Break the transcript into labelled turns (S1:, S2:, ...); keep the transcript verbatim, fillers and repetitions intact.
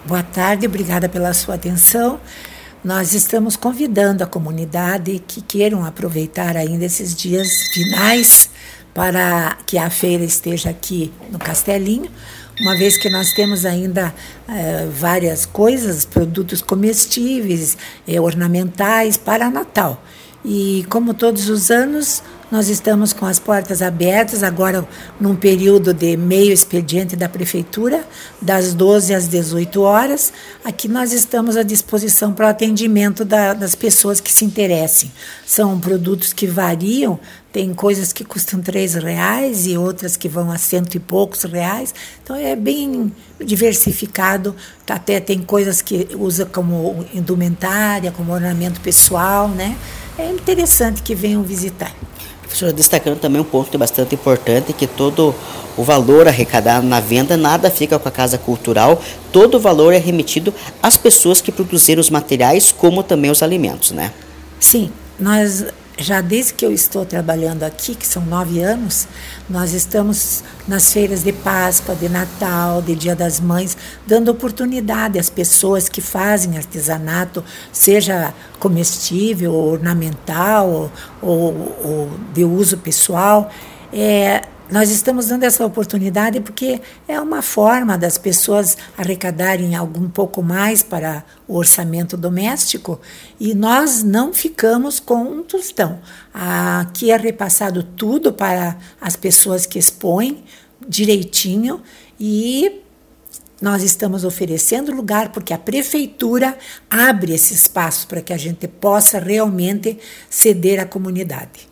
S1: Boa tarde, obrigada pela sua atenção. Nós estamos convidando a comunidade que queiram aproveitar ainda esses dias finais para que a feira esteja aqui no Castelinho, uma vez que nós temos ainda eh, várias coisas, produtos comestíveis, eh, ornamentais para Natal. E como todos os anos, nós estamos com as portas abertas, agora num período de meio expediente da Prefeitura, das doze às dezoito horas. Aqui nós estamos à disposição para o atendimento da, das pessoas que se interessem. São produtos que variam, tem coisas que custam três reais e outras que vão a cento e poucos reais. Então é bem diversificado, até tem coisas que usa como indumentária, como ornamento pessoal, né? É interessante que venham visitar.
S2: Professora, destacando também um ponto bastante importante, que todo o valor arrecadado na venda, nada fica com a Casa Cultural, todo o valor é remetido às pessoas que produziram os materiais, como também os alimentos, né?
S1: Sim, nós já desde que eu estou trabalhando aqui, que são nove anos, nós estamos nas feiras de Páscoa, de Natal, de Dia das Mães, dando oportunidade às pessoas que fazem artesanato, seja comestível, ornamental ou, ou de uso pessoal. É, nós estamos dando essa oportunidade porque é uma forma das pessoas arrecadarem algum pouco mais para o orçamento doméstico e nós não ficamos com um tostão. Aqui é repassado tudo para as pessoas que expõem direitinho e nós estamos oferecendo lugar porque a Prefeitura abre esse espaço para que a gente possa realmente ceder à comunidade.